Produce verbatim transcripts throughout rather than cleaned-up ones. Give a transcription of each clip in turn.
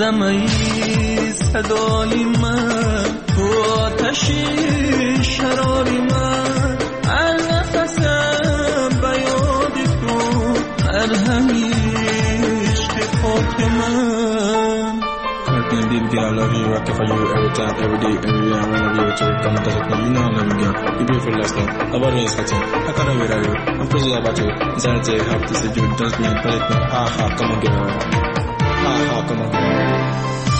زمزمه صدای من تو آتشی شراری من هر نفسم به یاد تو هر همیش که خاک من. Baby, I love you, rock it for you every time, every day, every year. I wanna be with you, come and touch it now. You know I love you, girl. You beautiful last night. About me, it's I can't wait at you. I'm crazy about you. Inside I have to say you, just me, but it now. Ha ha, come on, girl. Ha ha, come on, girl.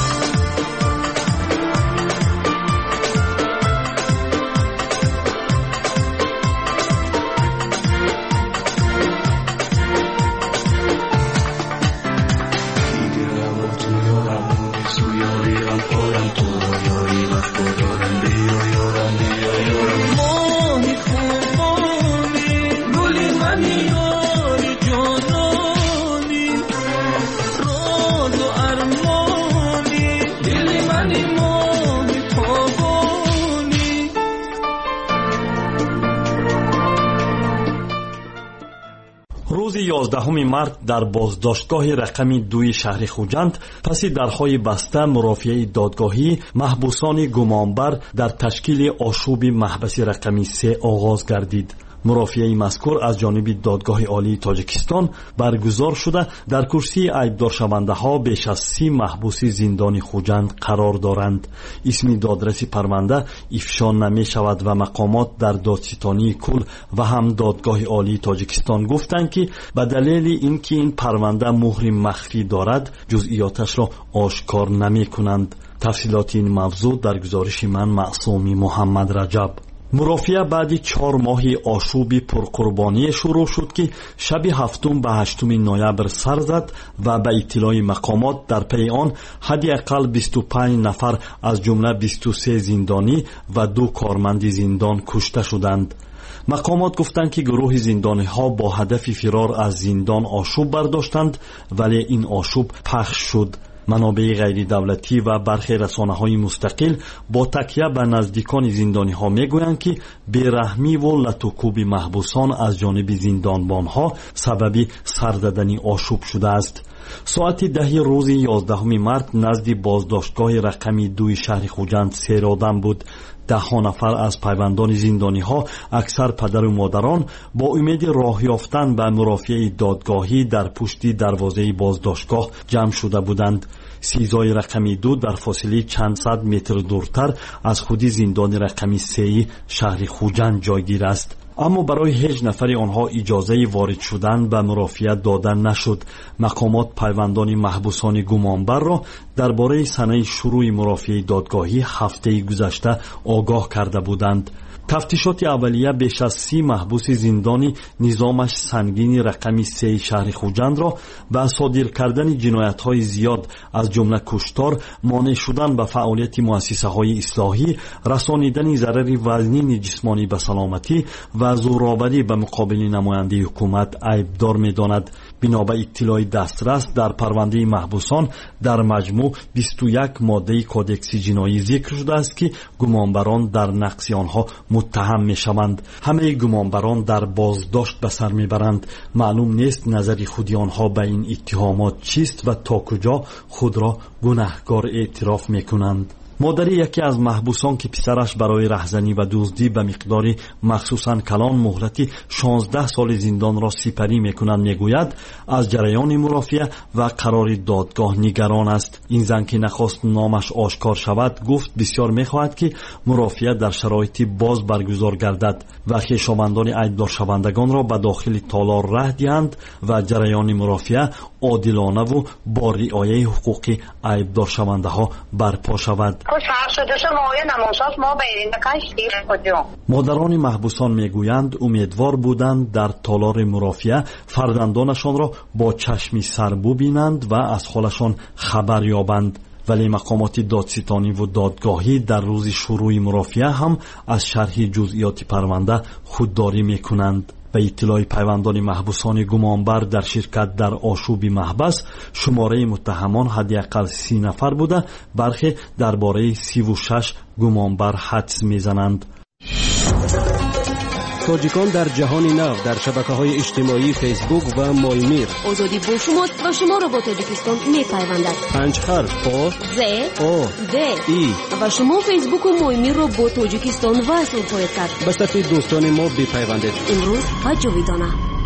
روز یازدهم مارس در بازداشتگاه رقمی دوی شهر خوجند پس درهای بسته مرافعه دادگاهی محبوسان گمانبر در تشکیل آشوب محبس رقمی سه آغاز گردید. مرافعه مذکور از جانب دادگاه عالی تاجیکستان برگزار شده در کرسی ایبدارشونده ها بیش از سی محبوس زندان خوجند قرار دارند. اسم دادرس پرونده افشا نمی شود و مقامات در دادستانی کل و هم دادگاه عالی تاجیکستان گفتند که به دلیل اینکه این پرونده مهر مخفی دارد جزئیاتش را آشکار نمی کنند. تفصیلات این موضوع در گزارش من معصومی محمد رجب. مرافعه بعد چهار ماه آشوب پرقربانی شروع شد که شب هفتم به هشتم نوامبر سر زد و به اطلاع مقامات در پی آن حداقل بیست و پنج نفر از جمله بیست و سه زندانی و دو کارمند زندان کشته شدند. مقامات گفتند که گروه زندانی ها با هدف فرار از زندان آشوب برداشتند ولی این آشوب پخش شد. منابع غیر دولتی و برخی رسانه های مستقل با تکیه به نزدیکان زندانی ها می گویند که بیرحمی و لطوکوب محبوسان از جانب زندانبان ها سبب سر زدن آشوب شده است. ساعت ده روز یازدهم مارس نزد بازداشتگاه رقمی دوی شهر خوجند سیر آدم بود. ده ها نفر از پیوندان زندانی ها اکثر پدر و مادران با امید راه یافتن به مرافعه دادگاهی در پشت دروازه بازداشتگاه جمع شده بودند. سیزای رقمی دو در فاصله چند صد متر دورتر از خودی زندان رقمی سه شهر خوجند جایگیر است. اما برای هیچ نفر آنها اجازه وارد شدن به مرافعه داده نشد. مقامات پیوندان محبوسان گمانبر را درباره سنه شروع مرافعه دادگاهی هفته گذشته آگاه کرده بودند. تفتیشات اولیه بیش از سی محبوس زندانی نظامش سنگین رقمی سه شهر خوجند را به صادر کردن جنایت‌های زیاد از جمله کشتار، مانع شدن به فعالیت مؤسسه‌های اصلاحی، رسانیدن ضرر وزنی جسمانی به سلامتی و زورآوری به مقابل نماینده حکومت عیبدار می‌داند. بنا به اطلاع دسترس در پرونده محبوسان در مجموع بیست و یک ماده کودکس جنایی ذکر شده است که گمانبران در نقض آنها متهم میشوند. همه گمانبران در بازداشت به سر میبرند. معلوم نیست نظر خود آنها به این اتهامات چیست و تا کجا خود را گناهکار اعتراف میکنند. مادر یکی از محبوسان که پسرش برای رهزنی و دزدی به مقدار مخصوصاً کلان مهلت شانزده سال زندان را سپری میکنند میگوید از جریان مرافعه و قرار دادگاه نگران است. این زن که نخواست نامش آشکار شود گفت بسیار میخواهد که مرافعه در شرایط باز برگزار گردد و خویشاوندان ایبدارشوندگان را به داخل تالار ره دهند و جریان مرافعه عادلانه و با رعایت حقوق ایبدارشونده ها برپا شود. مادران محبوسان میگویند امیدوار بودند در تالار مرافعه فرزندانشان را با چشمی سر ببینند و از حالشان خبر یابند، ولی مقامات دادستانی و دادگاهی در روز شروع مرافعه هم از شرح جزئیات پرونده خودداری میکنند. به اطلاع پیوندان محبوسان گمانبر در شرکت در آشوب محبس شماره متهمان حداقل سی نفر بوده، برخی درباره سی و شش گمانبر حدس میزنند. تاجیکان در جهان نو در شبکه‌های اجتماعی فیسبوک و مایمیر. آزادی با شماست و شما را با تاجیکستان می‌پیوندد. پنج حرف آ ز آ د ای و شما فیسبوک و مایمیر را با تاجیکستان وصل خواهید کرد. به صفحه دوستان ما بپیوندید. امروز و جاویدانه.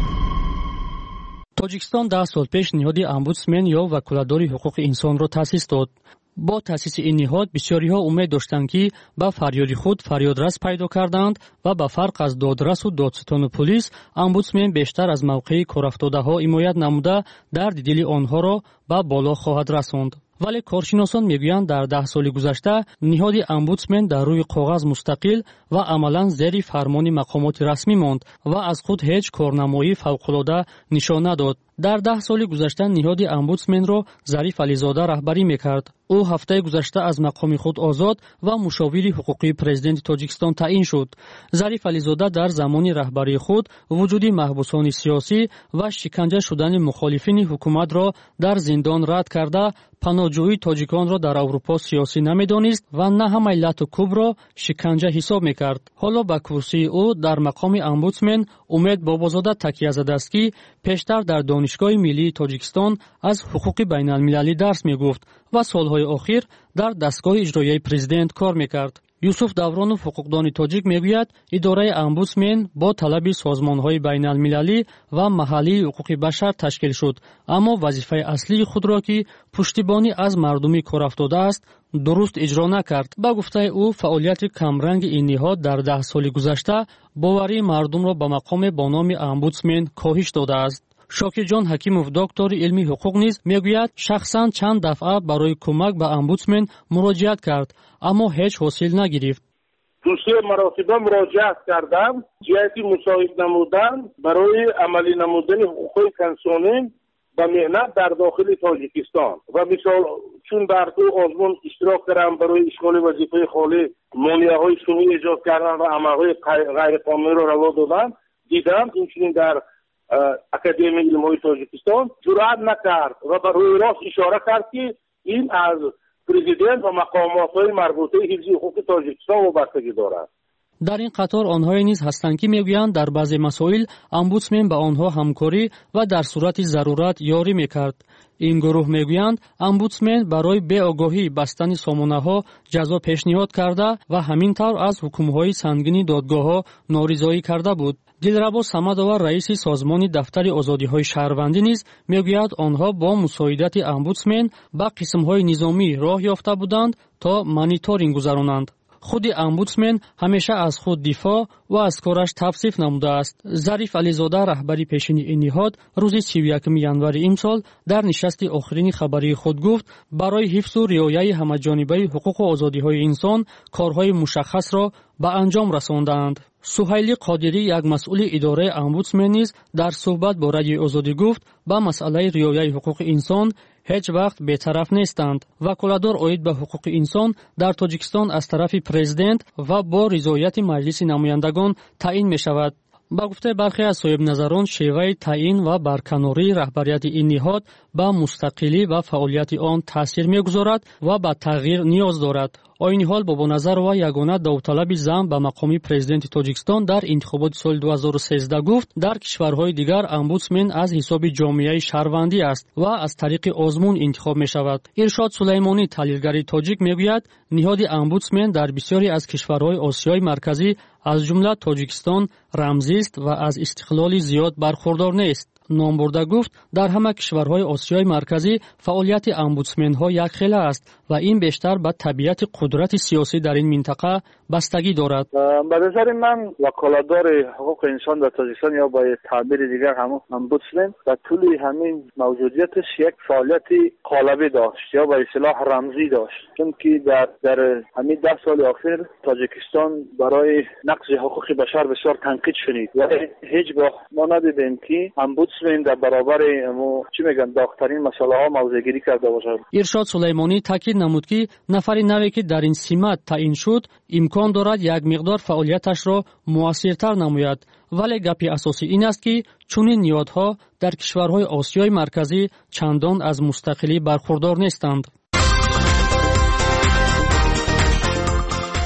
тоҷикистон даҳ сол пеш ниҳоди омбудсмен ё ваколадори ҳуқуқи инсонро таъсис дод. бо таъсиси ин ниҳод бисёриҳо умед доштанд ки ба фарёди худ фарёдрас пайдо карданд ва ба фарқ аз додрасу додситону пулис, омбудсмен бештар аз мавқеи корафтодаҳо ҳимоят намуда дарди дили онҳоро ба боло хоҳад расонд. вале коршиносон мегӯянд дар даҳ соли гузашта ниҳоди омбудсмен дар рӯи коғаз мустақил ва амалан зери фармони мақомоти расмӣ монд ва аз худ ҳеҷ корнамоии фавқулода нишон надод. дар даҳ соли гузашта ниҳоди омбудсменро Зариф Ализода раҳбарӣ мекард. ӯ ҳафтаи гузашта аз мақоми худ озод ва мушовири ҳуқуқии президенти Тоҷикистон таъин шуд. Зариф Ализода дар замони раҳбарии худ вуҷуди маҳбусони сиёсӣ ва шиканҷа шудани мухолифини ҳукуматро дар зиндон рад карда, паноҳҷӯии тоҷиконро дар Аврупо сиёсӣ намедонист ва на ҳамаи лату кӯбро шиканҷа ҳисоб мекард. ҳоло ба курсии ӯ дар мақоми омбудсмен Умед Бобозода такя задааст ки пештар дар донишгоҳи миллии Тоҷикистон аз ҳуқуқи байналмилалӣ дарс мегуфт ва солҳои охир дар дастгоҳи иҷроияи президент кор мекард. Юсуф Давронов ҳуқуқдони тоҷик мегӯяд, идораи омбудсмен бо талаби созмонҳои байналмилалӣ ва маҳаллии ҳуқуқи башар ташкил шуд, аммо вазифаи аслии худро ки пуштибонӣ аз мардуми корафтода аст, дуруст иҷро накард. ба гуфтаи ӯ, фаъолияти камранги ин ниҳод дар даҳ соли гузашта боварии мардумро ба мақоме бо номи омбудсмен коҳиш додааст. Шокирҷон Ҳакимов, доктори илми ҳуқуқ низ мегӯяд, шахсан чанд дафъа барои кӯмак ба омбудсмен муроҷиат кард, аммо ҳеҷ ҳосил нагирифт. дусе маротиба муроҷиат кардам ҷиҳати мусоид намудан барои амалӣ намудани ҳуқуқҳои инсонӣ ба меҳнат дар дохили Тоҷикистон ва мисол чун дар ту озмун иштирок кардам барои ишғоли вазифаи холӣ монеаҳои сунӣ эҷод кардан ва амалҳои ғайриқонуниро раво додан, дидам инчунин дар академияи илмҳои Тоҷикистон ҷуръат накард ва ба рӯи рост ишора кард ки ин аз президент ва мақомотҳои марбутаи ҳифзи ҳуқуқи Тоҷикистон вобастагӣ дорад. дар ин қатор онҳое низ ҳастанд ки мегӯянд дар баъзе масоил омбудсмен ба онҳо ҳамкорӣ ва дар сурати зарурат ёрӣ мекард. ин гурӯҳ мегӯянд, омбудсмен барои беогоҳӣ бастани сомонаҳо ҷазо пешниҳод карда ва ҳамин тавр аз ҳукмҳои сангини додгоҳҳо норизоӣ карда буд. Дилрабо Самадова, раиси созмони дафтари озодиҳои шаҳрвандӣ низ мегӯяд, онҳо бо мусоидати омбудсмен ба қисмҳои низомӣ роҳ ёфта буданд то мониторинг гузаронанд. худи омбудсмен ҳамеша аз худ дифоъ ва аз кораш тавсиф намудааст. Зариф Ализода, раҳбари пешини ин ниҳод, рӯзи сию якуми январи имсол дар нишасти охирини хабарии худ гуфт, барои ҳифзу риояи ҳамаҷонибаи ҳуқуқу озодиҳои инсон корҳои мушаххасро ба анҷом расондаанд. Суҳайли Қодирӣ, як масъули идораи омбудсмен низ дар суҳбат бо Радиои Озодӣ гуфт, ба масъалаи риояи ҳуқуқи инсон ҳеҷ вақт бетараф нестанд. Ваколадор оид ба ҳуқуқи инсон дар Тоҷикистон аз тарафи президент ва бо ризояти маҷлиси намояндагон таъин мешавад. ба гуфтаи бархе аз соҳибназарон, шеваи таъин ва барканории раҳбарияти ин ниҳод ба мустақилӣ ва фаъолияти он таъсир мегузорад ва ба тағйир ниёз дорад. Оини ҳол Бобоназарова, ягона давталаби зан ба мақоми президенти Тоҷикистон дар интихоботи соли ду ҳазору сездах гуфт, дар кишварҳои дигар омбудсмен аз ҳисоби ҷомеаи шаҳрвандӣ аст ва аз тариқи озмун интихоб мешавад. Иршод Сулаймонӣ, таҳлилгари тоҷик, мегӯяд, ниҳоди омбудсмен дар бисёре аз кишварҳои Осиёи марказӣ, аз ҷумла Тоҷикистон, рамзист ва аз истиқлоли зиёд бархурдор нест. ном бурда гуфт, дар ҳама кишварҳои Осиёи марказӣ фаъолияти омбудсменҳо якхела аст ва ин бештар ба табиати қудрати сиёсӣ дар ин минтақа бастагӣ дорад. ба назари ман ваколадори ҳуқуқи инсон дар Тоҷикистон ё ба таъбири дигар ҳамон омбудсмен ба тӯли ҳамин мавҷудияташ як фаъолияти қолабӣ дошт ё ба истлоҳ рамзӣ дошт, чунки дар дар ҳамин даҳ соли охир Тоҷикистон барои нақзи ҳуқуқи башар бисёр танқид шунид ва ҳеҷ гоҳ мо надидем ки омбудсмен дар баробари чӣ мегӯянд дохтарин масъалаҳо мавзеъгирӣ карда бошад. Иршод Сулаймонӣ таъкид намуд ки нафари наве ки дар ин симат таъин шуд, имкон дорад як миқдор фаъолияташро муассиртар намояд, вале гапи асосӣ ин аст ки чунин ниҳодҳо дар кишварҳои Осиёи марказӣ чандон аз мустақилӣ бархурдор нестанд.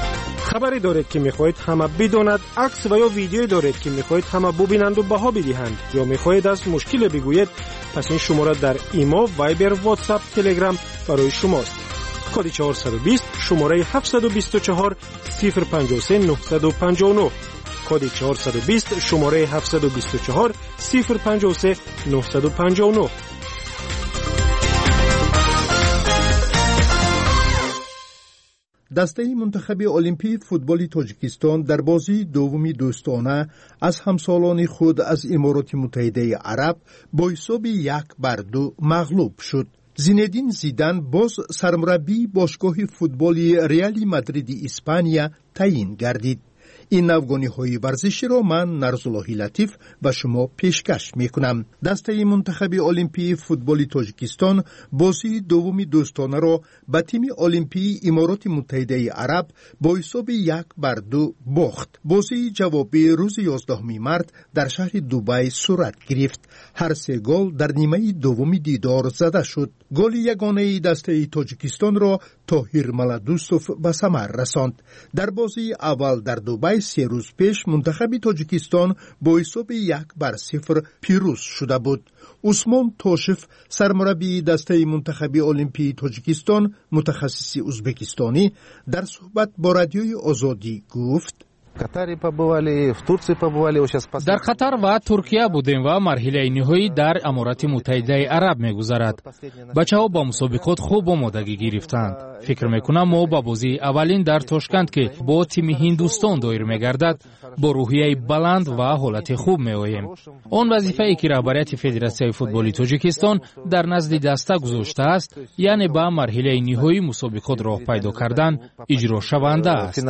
خبری دارید که میخواهید همه بداند، عکس و یا ویدیویی دارید که میخواهید همه ببینند و بها بدهند، یا میخواهید از مشکل بگویید، پس این شماره در ایما، وایبر، واتساپ، تلگرام برای شماست. کد چهارصد و بیست شماره هفتصد و بیست و چهار صفر پنجاه و سه نهصد و پنجاه و نه. کد چهارصد و بیست شماره هفتصد و بیست و چهار صفر پنجاه و سه نهصد و پنجاه و نه. دسته منتخب المپی فوتبال تاجیکستان در بازی دومی دوستانه از همسالان خود از امارات متحده عرب با حساب یک بر دو مغلوب شد. زینedین زیدان باز سرمربی باشگاه فوتبال ریال مادرید اسپانیا تعیین گردید. این افغانی های ورزشی را من نرزالله لطیف و شما پیشکش می کنم. دسته منتخب المپی فوتبال تاجیکستان بازی دومی دوستانه را به تیم المپی امارات متحده عرب با حساب یک بر دو باخت. بازی جوابی روز یازدهم مارس در شهر دبی صورت گرفت. هر سه گل در نیمه دومی دیدار زده شد. گل یگانه دسته تاجیکستان را طاهر ملادوستوف به ثمر رساند. در بازی اول در دبی سه روز پیش منتخب تاجیکستان با حساب یک بر صفر پیروز شده بود. عثمان توشف سرمربی دسته منتخب المپی تاجیکستان متخصص ازبکستانی در صحبت با رادیوی آزادی گفت: در قطر و ترکیه بودیم و مرحله نهایی در امارات متحده عرب می‌گذرد. بچه‌ها با مسابقات خوب آمادگی گرفتند. فکر می‌کنم ما با بازی اولین در تاشکند که با تیم هندوستان دایر می‌گردد با روحیه بلند و حالت خوب می‌آییم. آن وظیفه‌ای که رهبریت فدراسیون فوتبال تاجیکستان در نزد دسته گذاشته است، یعنی با مرحله نهایی مسابقات راه پیدا کردن اجرا شونده است.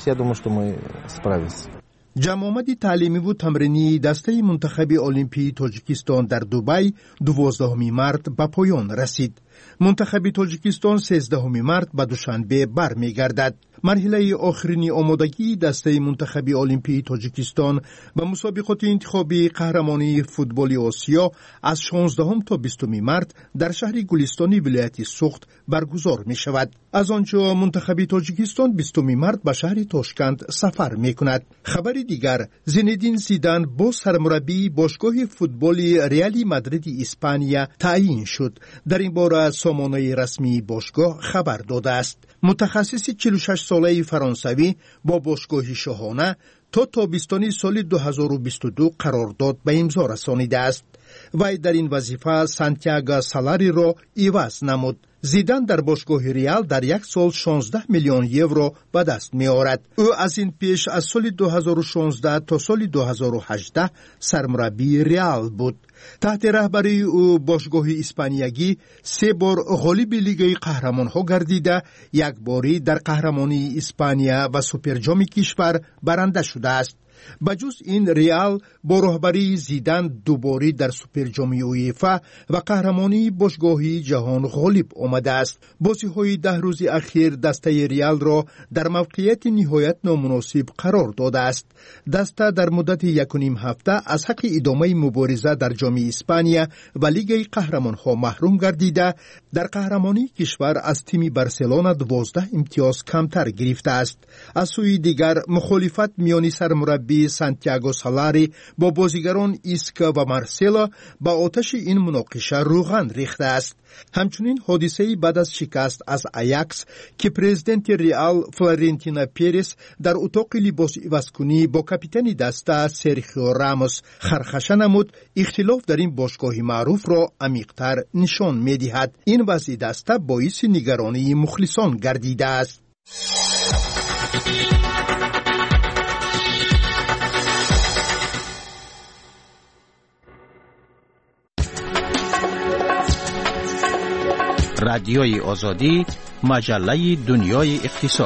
جمع آمد تعلیمی و تمرینی دسته منتخب المپی تاجیکستان در دبی دوازدهم مارس به پایان رسید. منتخب تاجیکستان سیزدهم مارس به دوشنبه برمیگردد. مرحله آخرین آمادگی دسته منتخب المپی تاجیکستان و مسابقات انتخابی قهرمانی فوتبال آسیا از شانزدهم تا بیستم مارس در شهر گلستانی ولایت سوخت برگزار می شود. از آنجا منتخب تاجیکستان بیستم مارس به شهر تاشکند سفر می کند. خبر دیگر، زینedین زیدان با سرمربی باشگاه فوتبال ریال مادرید اسپانیا تعیین شد. در این باره سامانه رسمی باشگاه خبر داده است. متخصص چهل و شش ساله فرانسوی با باشگاه شاهانه تا تابستان سال دو هزار و بیست و دو قرارداد به امضا رسانیده است. وی در این وظیفه سانتیاگو سالاری را عوض نمود. زیدان در باشگاه ریال در یک سال شانزده میلیون یورو به دست می آورد. او از این پیش از سال دو هزار و شانزده تا سال دو هزار و هجده سرمربی ریال بود. تحت رهبری او باشگاه اسپانیایی سه بار غالب لیگ قهرمان‌ها گردیده، یک باری در قهرمانی اسپانیا و سوپرجام کشور برنده شده است. بجز این ریال با رهبری زیدان دوباره در سوپرجام اویفا و قهرمانی باشگاهی جهان غالب آمده است. بازی‌های ده روز اخیر دسته ریال را در موقعیت نهایت نامناسب قرار داده است. دسته در مدت یک و نیم هفته از حق ادامه مبارزه در جام اسپانیا و لیگ قهرمان‌ها محروم گردیده، در قهرمانی کشور از تیم بارسلونا دوازده امتیاز کمتر گرفته است. از سوی دیگر مخالفت میان سرمربی سانتیاگو سالاری با بازیگران ایسکا و مارسلا با آتش این مناقشه روغن ریخته است. همچنین حادثه بعد از شکست از آیاکس که پرزیدنت ریال فلورنتینو پرز در اتاق لباس عوضکنی با کاپیتان دسته سرخیو راموس خرخشه نمود، اختلاف در این باشگاه معروف را عمیق‌تر نشان می‌دهد. این وضع دسته باعث نگرانی مخلصان گردیده است. رادیوی آزادی، مجله دنیای اقتصاد.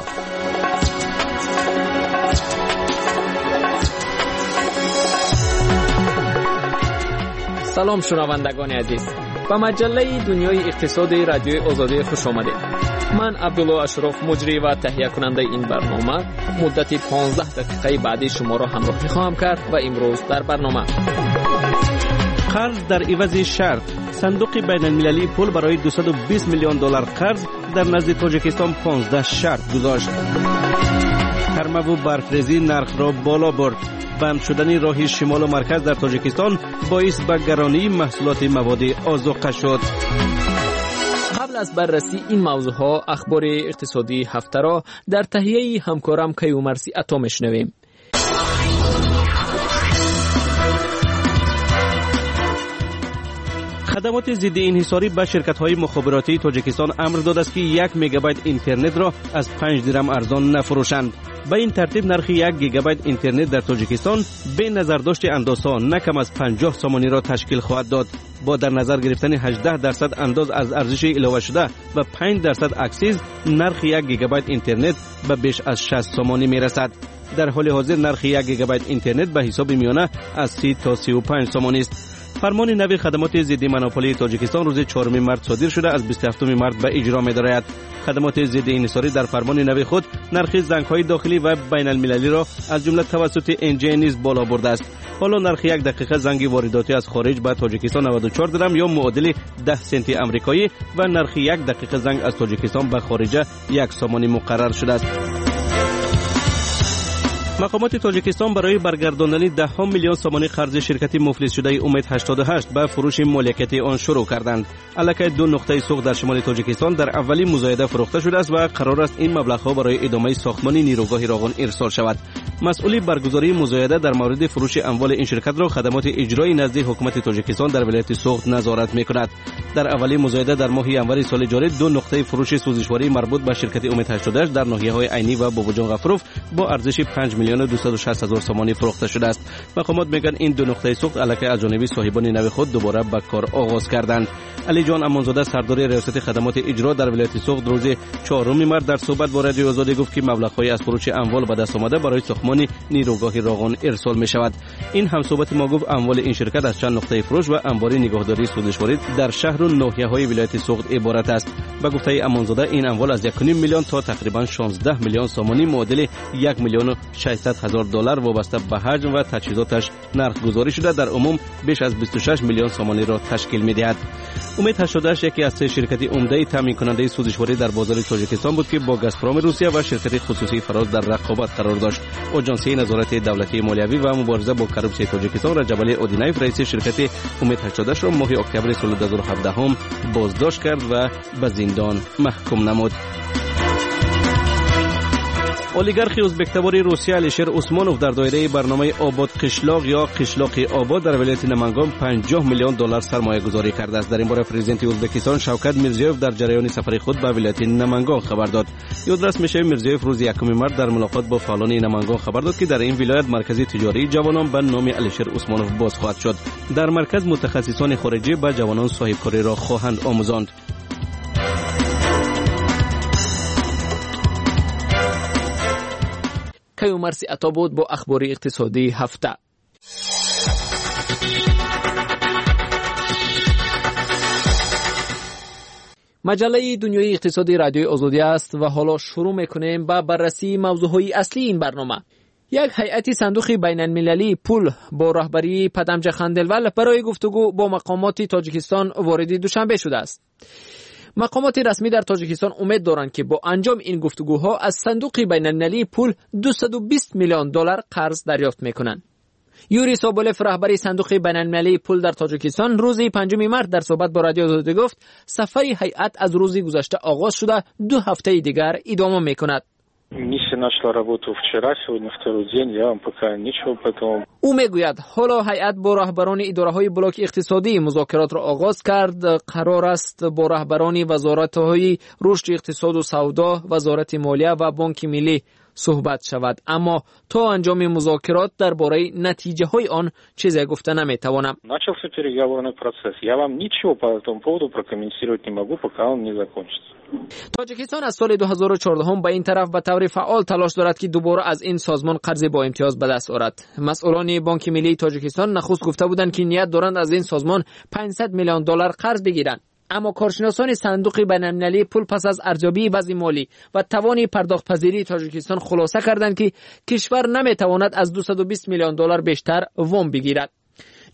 سلام شنوندگان عزیز، به مجله دنیای اقتصاد رادیوی آزادی خوش آمدید. من عبدالله اشرف مجری و تهیه کننده این برنامه مدت پانزده دقیقه بعدی شما را همراهی خواهم کرد و امروز در برنامه: قرض در عوض شرط. صندوق بین المللی پول برای دویست و بیست میلیون دلار قرض در نزد تاجیکستان پانزده شرط گذاشت. گرما و برفریزی نرخ را بالا برد. بند شدن راه شمال و مرکز در تاجیکستان باعث به گرانی محصولات مواد آذوقه شد. قبل از بررسی این موضوعها اخبار اقتصادی هفته را در تهیه همکارم کیومرثی عطا میشنویم. خدمات ضد انحصاری به شرکت‌های مخابراتی تاجیکستان امر داده است که یک مگابایت اینترنت را از پنج درم ارزان نفروشند. به این ترتیب نرخ یک گیگابایت اینترنت در تاجیکستان به نظرداشت اندازها نه کم از پنجاه سامانی را تشکیل خواهد داد. با در نظر گرفتن هجده درصد انداز از ارزش علاوه شده و پنج درصد اکسیز، نرخ یک گیگابایت اینترنت به بیش از شصت سامانی میرسد. در حال حاضر نرخ یک گیگابایت اینترنت به حساب میانه از سی تا سی و پنج سامانی است. فرمان نوی خدمات ضد مونوپولی تاجیکستان روز چهارم مارس صادر شده از بیست و هفتم مارس به اجرا می‌دارد. خدمات ضد انحصاری در فرمان نوی خود نرخ زنگ‌های داخلی و بین المللی را از جمله توسط انجی نیز بالا برده است. حالا نرخ یک دقیقه زنگ وارداتی از خارج به تاجیکستان نود و چهار درم یا معادل ده سنت آمریکایی و نرخ یک دقیقه زنگ از تاجیکستان به خارج یک سامانی مقرر شده است. مقامات تاجیکستان برای برگرداندن ده ها میلیون سامانی قرض شرکت مفلس شده امید هشتاد و هشت به فروش مالکیت آن شروع کردند. الکی دو نقطه سوق در شمال تاجیکستان در اولی مزایده فروخته شده است و قرار است این مبلغ‌ها برای ادامه ساختمان نیروگاه راغون ارسال شود. مسئول برگزاری مزایده در مورد فروش اموال این شرکت را خدمات اجرایی نزد حکومت تاجیکستان در ولایت سوخت نظارت می‌کند. در اولی مزایده در ماه انور سال جاری دو نقطه فروش سوزشواری مربوط به شرکت امید هشتاد و هشت در ناحیه‌های عینی و باباجان غفروف با ارزش پنج میلیون و دویست و شصت هزار سامانی فروخته شده است. مقامات میگن این دو نقطه سوخت الکی از جانب صاحبان نوی خود دوباره به کار آغاز کردند. علی جان امانزاده سردار ریاست خدمات اجرا در ولایت سوخت روز چهارم مارس در صحبت با رادیو آزادی گفت که مبلغ‌های از فروش اموال به دست آمده برای ساختمان نیروگاه راغون ارسال می شود. این هم صحبت ما گفت اموال این شرکت از چند نقطه فروش و انبار نگهداری سوزشواری در شهر و ناحیه‌های ولایت سوخت عبارت است. به گفته امانزاده این اموال از یک و نیم میلیون تا تقریبا شانزده میلیون سامانی معادل یک میلیون و ششصد هزار دلار وابسته به حجم و تجهیزاتش نرخ گذاری شده در عموم بیش از بیست و شش میلیون سامانی را تشکیل می‌دهد. امید هشتاد و هشت یکی از سه شرکت عمده تامین کننده سوزشواری در بازار تاجیکستان بود که با گازپروم روسیه و شرکت خصوصی فراز در رقابت قرار داشت. آژانسی نظارت دولتی مالیوی و مبارزه با کروپسیون تاجیکستان رجب علی اودینایف رئیس شرکت امید هشتاد و هشت را ماه اکتبر سال دو هزار و هفده هم بازداشت کرد و به زندان محکوم نمود. اولیگارخ ازبک‌تبار روسیه الیشر عثمانوف در دایره برنامه آباد قشلاق یا قشلاق آباد در ولایت نمنگان پنجاه میلیون دلار سرمایه گذاری کرده است. در این باره پرزیدنت ازبکستان شوکت میرزیوف در جریان سفر خود به ولایت نمنگان خبر داد. یادرس میشه میرزیوف روز یکم مارس در ملاقات با فعالان نمنگان خبر داد که در این ولایت مرکز تجاری جوانان به نام الیشر عثمانوف باز خواهد شد. در مرکز متخصصان خارجی به جوانان صاحبکاری را خواهند آموزاند. کیومرثی عطا بود با اخبار اقتصادی هفته. مجله دنیای اقتصادی رادیوی آزادی است و حالا شروع میکنیم با بررسی موضوعهای اصلی این برنامه. یک هیئت صندوق بین المللی پول با رهبری پدمج خندلول برای گفتگو با مقامات تاجیکستان وارد دوشنبه شده است. مقامات رسمی در تاجیکستان امید دارند که با انجام این گفتگوها از صندوق بین المللی پول دویست و بیست میلیون دلار قرض دریافت میکنند. یوری سابولف رهبری صندوق بین المللی پول در تاجیکستان روز پنجم مارس در صحبت با رادیو آزادی گفت سفر هیئت از روز گذشته آغاز شده دو هفته دیگر ادامه میکند. Миссия начала работу вчера, сегодня второй день, я вам пока ничего по этому. او میگوید حالا هیئت با رهبران اداره‌های بلاک اقتصادی مذاکرات را آغاز کرد. قرار است با رهبران وزارت‌های رشد اقتصاد و سودا، وزارت مالیه و بانک ملی صحبت شود، اما تا انجام مذاکرات درباره نتیجه‌های آن چیزی گفته نمی‌توانم. Начался переговорный процесс. Я вам ничего по этому поводу прокомментировать не могу, пока он не закончится. تاجیکستان از سال دو هزار و چهارده هم به این طرف به طور فعال تلاش دارد که دوباره از این سازمان قرض با امتیاز به دست آورد. مسئولان بانک ملی تاجیکستان نخست گفته بودند که نیت دارند از این سازمان پانصد میلیون دلار قرض بگیرند، اما کارشناسان صندوق بین‌المللی پول پس از ارزیابی وضع مالی و توان پرداخت پذیری تاجیکستان خلاصه کردند که کشور نمیتواند از دویست و بیست میلیون دلار بیشتر وام بگیرد.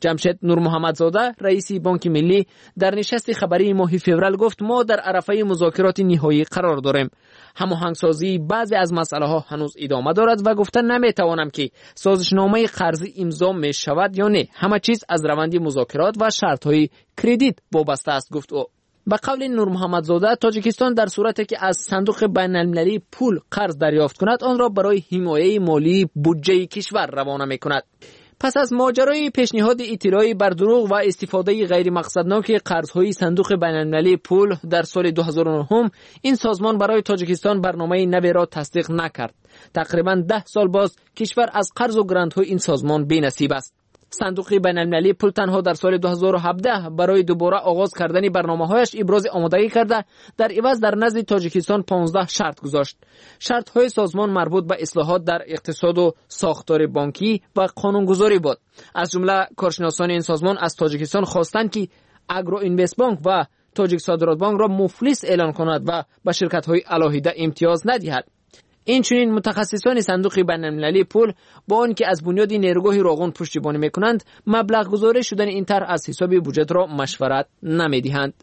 جمشید نور محمدزاده رئیس بانک ملی در نشست خبری ماه فوریه گفت ما در عرفه مذاکرات نهایی قرار داریم. هماهنگسازی بعضی از مسئله ها هنوز ادامه دارد و گفته نمیتوانم که سازشنامه قرضی امضا می شود یا نه. همه چیز از روند مذاکرات و شرط های کردیت وابسته است گفت او. به قول نور محمدزاده تاجیکستان در صورتی که از صندوق بین المللی پول قرض دریافت کند آن را برای حمایت مالی بودجه کشور روانه می کند. پس از ماجرای پیشنهاد اطلاعی بر دروغ و استفاده غیر مقصدناک قرض‌های صندوق بین‌المللی پول در سال دو هزار و نه این سازمان برای تاجیکستان برنامه نوی را تصدیق نکرد. تقریباً ده سال باز کشور از قرض و گرانت‌های این سازمان بی‌نصیب است. صندوق بین‌المللی پول تنها در سال دو هزار و هفده برای دوباره آغاز کردن برنامه‌هایش ابراز آمادگی کرده در عوض در نزد تاجیکستان پانزده شرط گذاشت. شرط‌های سازمان مربوط به اصلاحات در اقتصاد و ساختار بانکی و قانونگذاری بود. از جمله کارشناسان این سازمان از تاجیکستان خواستند که اگرو اینوست بانک و تاجیک صادرات بانک را مفلس اعلان کند و به شرکت‌های علاهیده امتیاز ندهد. این چنین متخصصان صندوق بین‌المللی پول با آنکه از بنیاد نیروگاه راغون پشتیبانی میکنند مبلغ گذاری شدن این طرح از حساب بودجه را مشورت نمیدهند.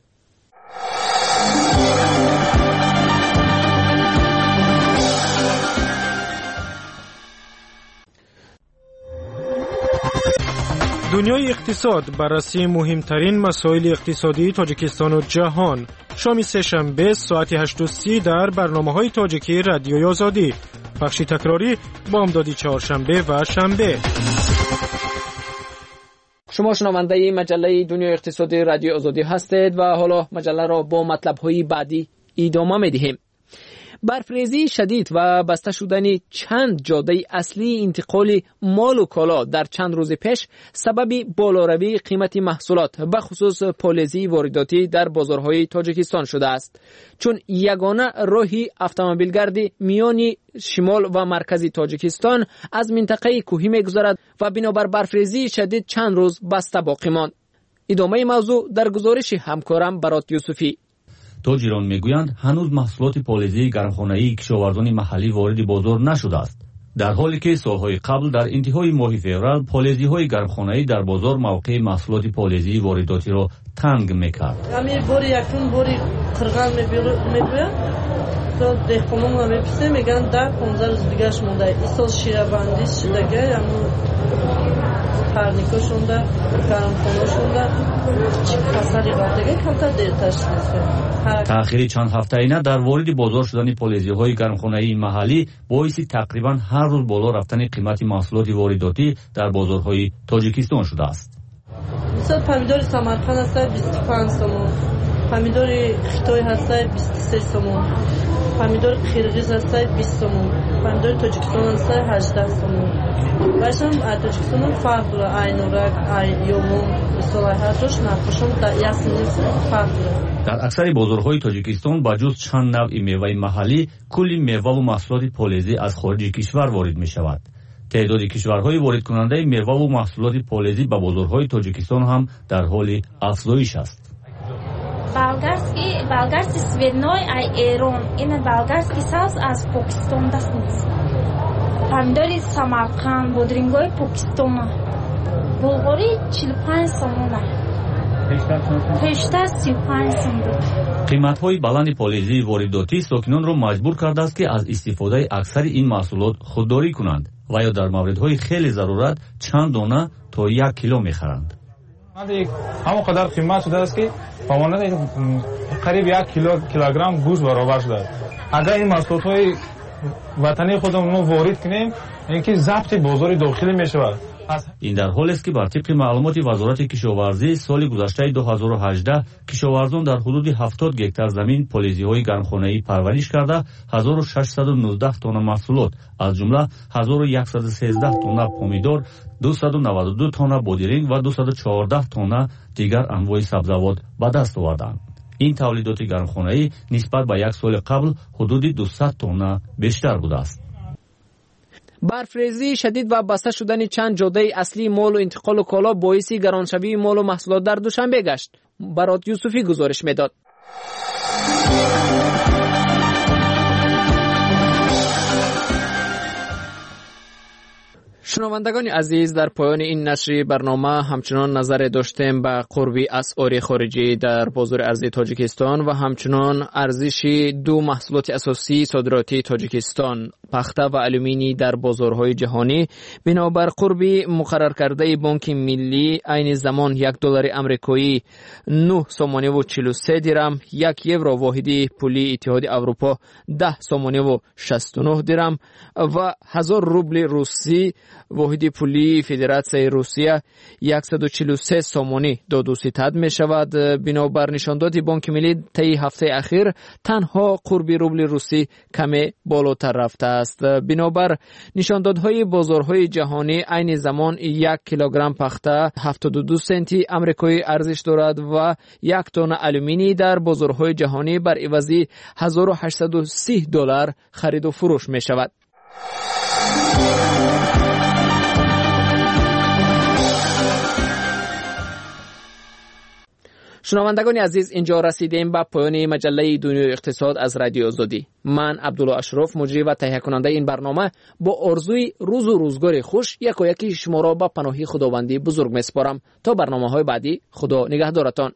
دنیای اقتصاد بررسی مهمترین مسائل اقتصادی تاجیکستان و جهان. شام سه شنبه ساعت هشت و سی در برنامه‌های تاجیکی رادیوی آزادی. بخشی تکراری بامدادی چهارشنبه و شنبه. شما شنونده مجله دنیای اقتصادی رادیو آزادی هستید و حالا مجله را با مطلب‌های بعدی ادامه می‌دهیم. برفریزی شدید و بسته شدن چند جاده اصلی انتقال مال و کالا در چند روز پیش سبب بالاروی قیمت محصولات به خصوص پالیزی وارداتی در بازارهای تاجیکستان شده است، چون یگانه راهی اتومبیلگردی میان شمال و مرکزی تاجیکستان از منطقه کوهی می‌گذرد و بنابر برفریزی شدید چند روز بسته باقی ماند. ادامه موضوع در گزارش همکارم برات یوسفی. تاجران میگویند هنوز محصولات پالیزی گرمخانه‌ای کشاورزان محلی وارد بازار نشده است، در حالی که سالهای قبل در انتهای ماه فوریه پالیزی‌های گرمخانه‌ای در بازار موقع محصولات پالیزی وارداتی را تنگ می‌کرد. همین باری یکون باری قرغان می‌گوید تو دهقانان رو می‌پرسه میگن ده پانزده روز دیگه‌اش مونده. این سال شیره بندی شده همون پرنیکا شونده گرمخانه شونده چی فصلی قدگه کمتر دیرتر شده. تأخیر چند هفته اینه در وارد بازار شدن پالیزی‌های گرمخانه‌ای محلی باعث تقریباً هر روز بالا رفتن قیمت محصولات وارداتی در بازارهای تاجیکستان شده است. مثلا پمیدور سمرقند هست بیست و پنج سومون، پمیدور خیتای هست بیست و سه سومون، پمیدور قرغیز هست بیست سومون، پمیدور تاجیکستان هست هجده سومون. باشم تاجیکستان فرق داره، اینورک، ایومون، مثلا هر روش نرخشون در یاسین فرق داره. در اکثر بازارهای تاجیکستان با جز چند نوع میوه محلی کلی میوه و محصولات پالیزی از خارج کشور وارد می شود. تعداد کشورهای وارد کننده میوه و محصولات پالیزی به بازارهای تاجیکستان هم در حال افزایش است. Болгарский, болгарский свиной ай Эрон, ин болгарский соус аз Покистон даст нест. Помидори Самарқанд, бодрингои Покистона. Булғори чил و پنج сомона. Пештар سی و پنج сом буд. قیمت‌های بلند پالیزی وارداتی ساکنان را مجبور کرده است که از استفاده اکثر این محصولات خودداری کنند و یا در موردهای خیلی ضرورت چند دانه تا یک کیلو می‌خرند. همون قدر قیمت شده است که بمانند قریب یک کیلو کیلوگرم گوشت برابر شده. اگر این محصولات وطنی خودمون رو وارد کنیم اینکه ضبط بازار داخلی میشود. این در حالی است که بر طبق معلومات وزارت کشاورزی سال گذشته دو هزار و هجده کشاورزان در حدود هفتاد گکتار زمین پالیزی‌های گرمخانه‌ای پرورش کرده هزار و ششصد و نوزده تن محصولات از جمله هزار و صد و سیزده تن پومیدور، دویست و نود و دو تن بادرنگ و دویست و چهارده تن دیگر انواع سبزیجات به دست آوردند. این تولیدات گرمخانه‌ای نسبت به یک سال قبل حدود دویست تن بیشتر بوده است. برفریزی شدید و بسته شدن چند جاده اصلی مال و انتقال کالا باعث گرانشوی مال و محصولات در دوشنبه گشت. برات یوسفی گزارش میداد. شنوندگان عزیز، در پایان این نشر برنامه همچنان نظر داشتیم به قرب اسعار خارجی در بازار ارزی تاجیکستان و همچنان ارزش دو محصولات اساسی صادراتی تاجیکستان، پخته و آلومینی در بازارهای جهانی. بنابر قرب مقرر کرده بانک ملی، عین زمان یک دلار آمریکایی نه سومانی و چهل و سه درم، یک یورو واحدی پولی اتحاد اروپا ده سومانی و شصت و نه درم و هزار روبل روسی واحد پولی فدراسیون روسیه صد و چهل و سه سومانی داد و ستد می شود. بنابر نشانداد بانک ملی طی هفته اخیر تنها قرب روبل روسی کمی بالاتر رفته است. بنابر نشاندادهای بازارهای جهانی، عین زمان یک کیلوگرم پخته هفتاد و دو سنتی آمریکایی ارزش دارد و یک تن آلومینی در بازارهای جهانی بر عوض هزار و هشتصد و سی دلار خرید و فروش می شود. شنوندگان عزیز، اینجا رسیدیم به پایان مجله دنیای اقتصاد از رادیو آزادی. من عبدالله اشرف، مجری و تهیه کننده این برنامه، با آرزوی روز و روزگار خوش یک و یکی شما را به پناهی خداوندی بزرگ میسپارم. تا برنامه‌های بعدی، خدا نگهدارتان.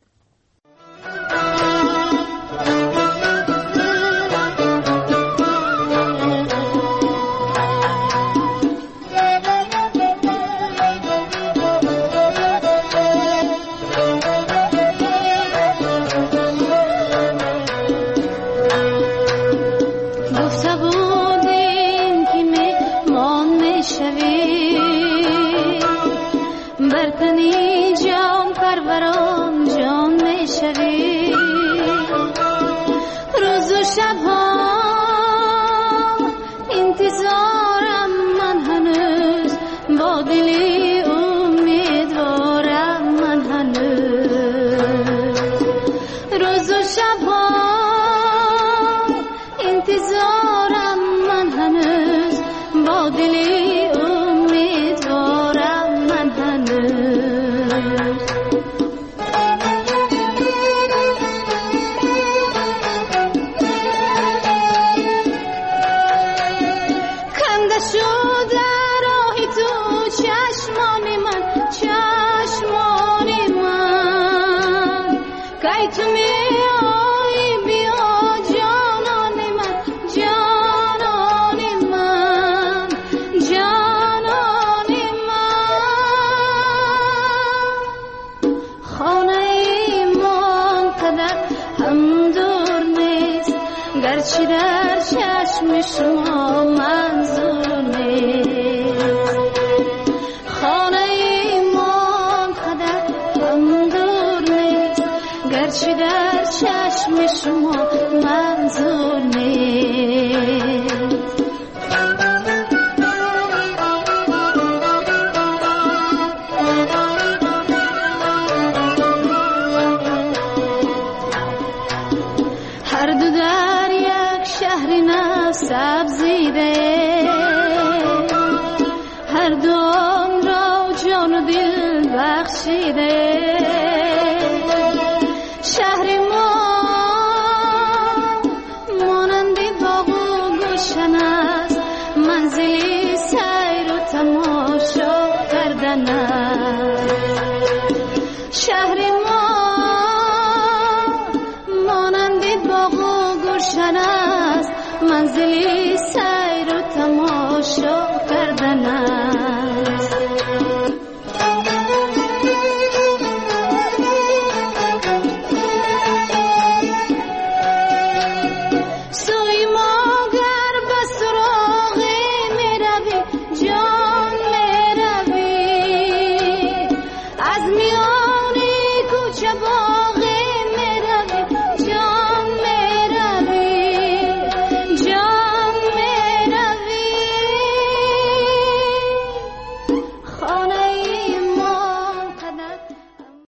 از میان کوچه